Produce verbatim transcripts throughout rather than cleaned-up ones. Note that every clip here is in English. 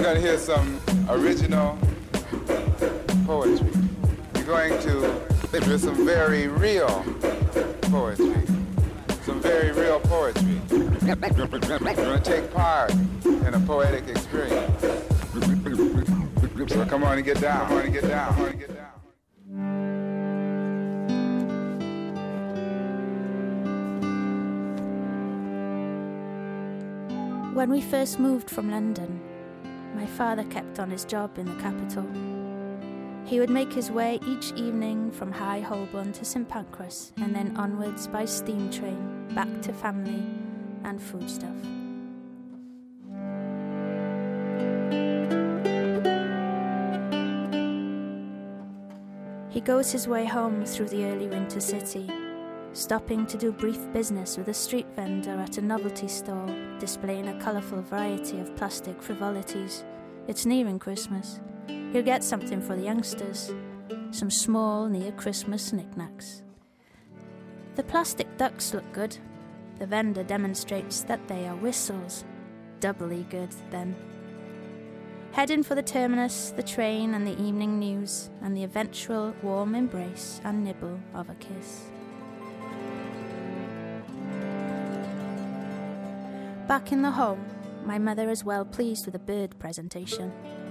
going to hear some original poetry. We're going to hear some very real poetry. Some very real poetry. We're going to take part in a poetic experience. So come on and get down. Come on and get down. Come on and get down. When we first moved from London, my father kept on his job in the capital. He would make his way each evening from High Holborn to St Pancras and then onwards by steam train back to family and foodstuff. He goes his way home through the early winter city, stopping to do brief business with a street vendor at a novelty stall, displaying a colourful variety of plastic frivolities. It's nearing Christmas. He'll get something for the youngsters, some small near-Christmas knickknacks. The plastic ducks look good. The vendor demonstrates that they are whistles. Doubly good, then. Heading for the terminus, the train and the evening news, and the eventual warm embrace and nibble of a kiss. Back in the home, my mother is well pleased with the bird presentation.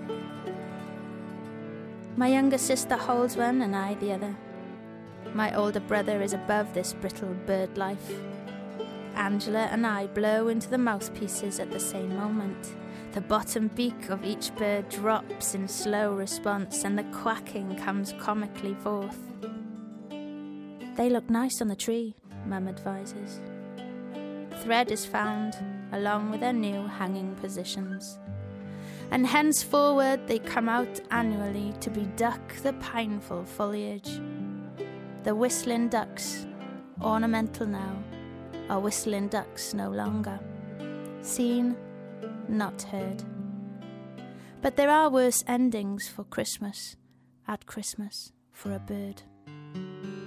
My younger sister holds one and I the other. My older brother is above this brittle bird life. Angela and I blow into the mouthpieces at the same moment. The bottom beak of each bird drops in slow response and the quacking comes comically forth. They look nice on the tree, Mum advises. Thread is found, along with their new hanging positions. And henceforward they come out annually to beduck the pineful foliage. The whistling ducks, ornamental now, are whistling ducks no longer. Seen, not heard. But there are worse endings for Christmas, at Christmas, for a bird.